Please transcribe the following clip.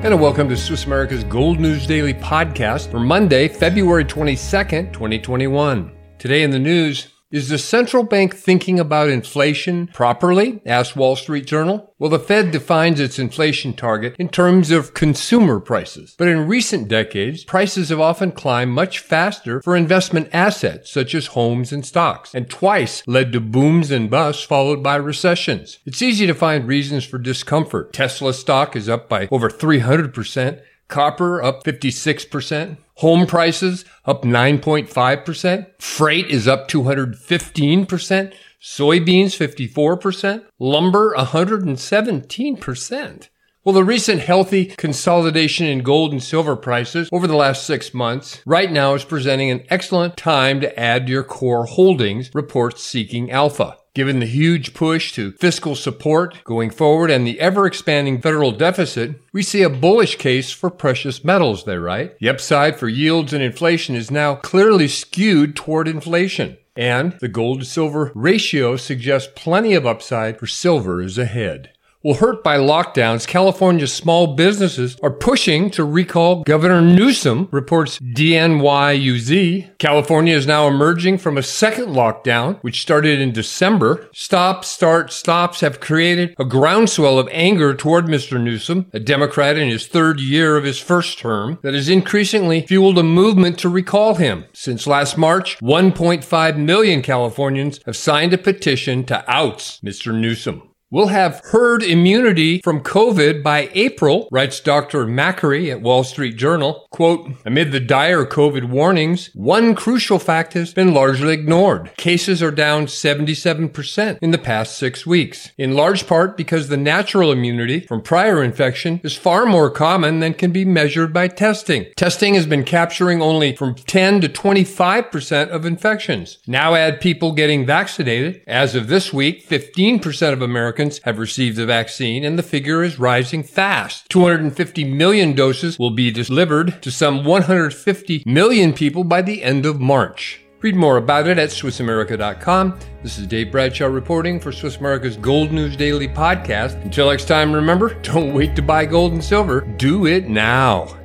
And welcome to Swiss America's Gold News Daily podcast for Monday, February 22nd, 2021. Today in the news, is the central bank thinking about inflation properly? Asked Wall Street Journal. Well, the Fed defines its inflation target in terms of consumer prices. But in recent decades, prices have often climbed much faster for investment assets such as homes and stocks, and twice led to booms and busts followed by recessions. It's easy to find reasons for discomfort. Tesla stock is up by over 300%. Copper up 56%. Home prices up 9.5%. Freight is up 215%. Soybeans 54%. Lumber 117%. Well, the recent healthy consolidation in gold and silver prices over the last 6 months right now is presenting an excellent time to add to your core holdings, reports Seeking Alpha. Given the huge push to fiscal support going forward and the ever-expanding federal deficit, we see a bullish case for precious metals, they write. The upside for yields and inflation is now clearly skewed toward inflation. And the gold-to-silver ratio suggests plenty of upside for silver is ahead. Well, hurt by lockdowns, California's small businesses are pushing to recall Governor Newsom, reports DNYUZ. California is now emerging from a second lockdown, which started in December. Stop, start, stops have created a groundswell of anger toward Mr. Newsom, a Democrat in his third year of his first term, that has increasingly fueled a movement to recall him. Since last March, 1.5 million Californians have signed a petition to oust Mr. Newsom. We'll have herd immunity from COVID by April, writes Dr. Macri at Wall Street Journal. Quote, amid the dire COVID warnings, one crucial fact has been largely ignored. Cases are down 77% in the past 6 weeks, in large part because the natural immunity from prior infection is far more common than can be measured by testing. Testing has been capturing only from 10 to 25% of infections. Now add people getting vaccinated. As of this week, 15% of Americans have received the vaccine, and the figure is rising fast. 250 million doses will be delivered to some 150 million people by the end of March. Read more about it at SwissAmerica.com. This is Dave Bradshaw reporting for Swiss America's Gold News Daily podcast. Until next time, remember, don't wait to buy gold and silver. Do it now.